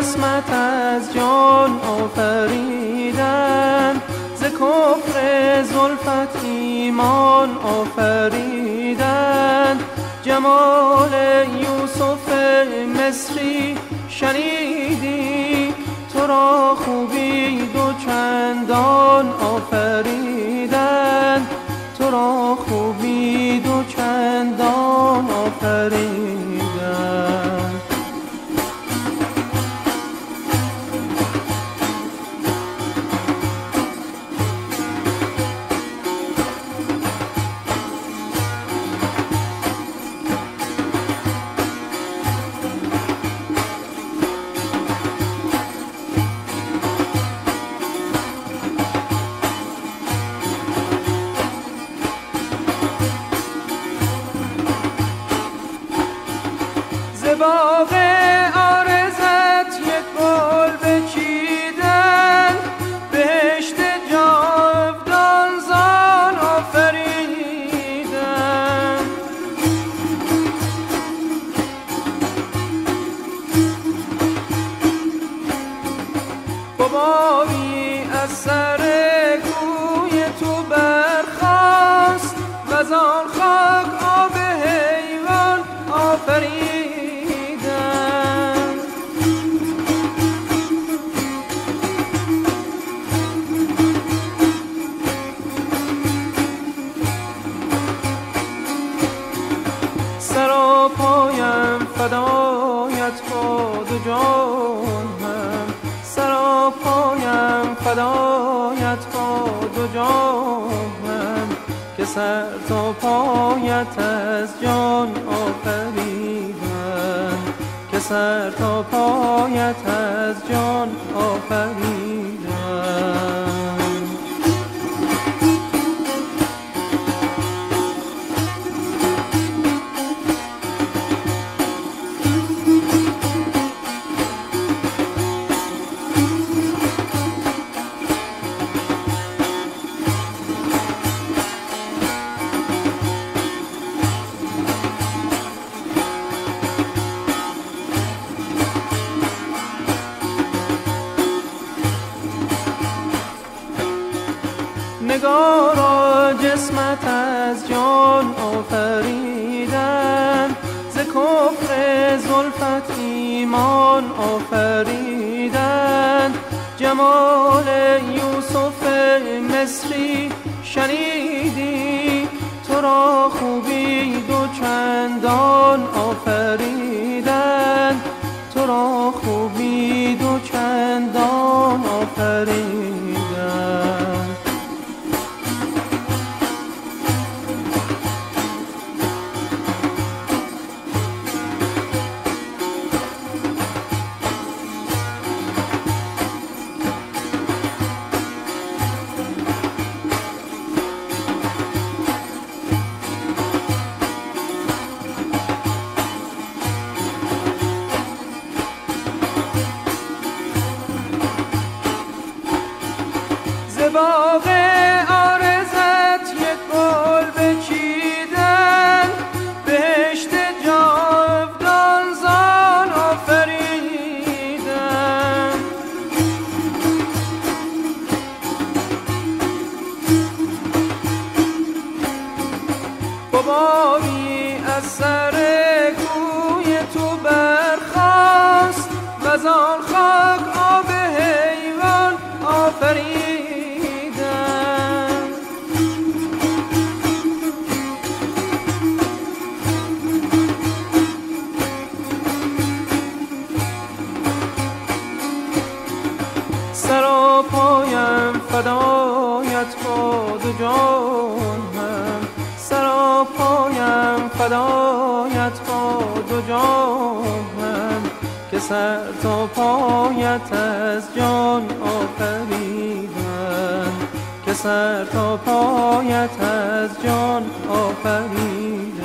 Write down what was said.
جسمت از جان آفریدند، ز کفر زلفت ایمان آفریدند. جمال یوسف مصری شنیدی، تو را خوبی دو چندان آفریدند، تو را خوبی دو چندان آفریدند. باغ عارضت یک گل بچیدن، بهشت جاودان زان آفریدن. حبابی از سر کوی تو برخاست، وزان خاک آب حیوان آفرید. سراپایم فدایت باد و جانم، سراپایم فدایت باد و جانم، که سر تا پایت از جان آفریدم، که سر تا پایت از جان آفریدم. نگارا جسمت از جان آفریدند، ز کفر زلفت ایمان آفریدند. جمال یوسف مصری شنیدی، تو را خوبی دو چندان آفریدند، تو را خوبی دو چندان آفریدند. باغ عارضت یک گل بچیدن، بهشت جاودان زان آفریدن. حبابی از سر کوی تو برخاست، وزان خاک آب حیوان آفریدن. سراپایم فدایت باد و جانم، سراپایم فدایت باد و جانم، که سر تا پایت از جان آفریدم، که سر تا پایت از جان آفریدم.